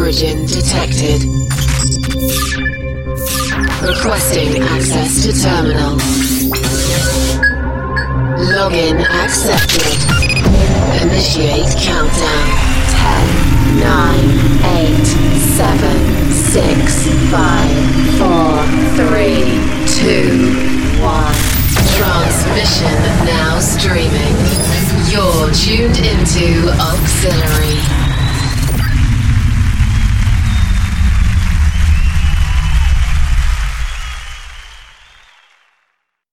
origin detected. Requesting access to terminal. Login accepted. Initiate countdown. 10, 9, 8, 7, 6, 5, 4, 3, 2, 1. Transmission now streaming. You're tuned into Auxiliary.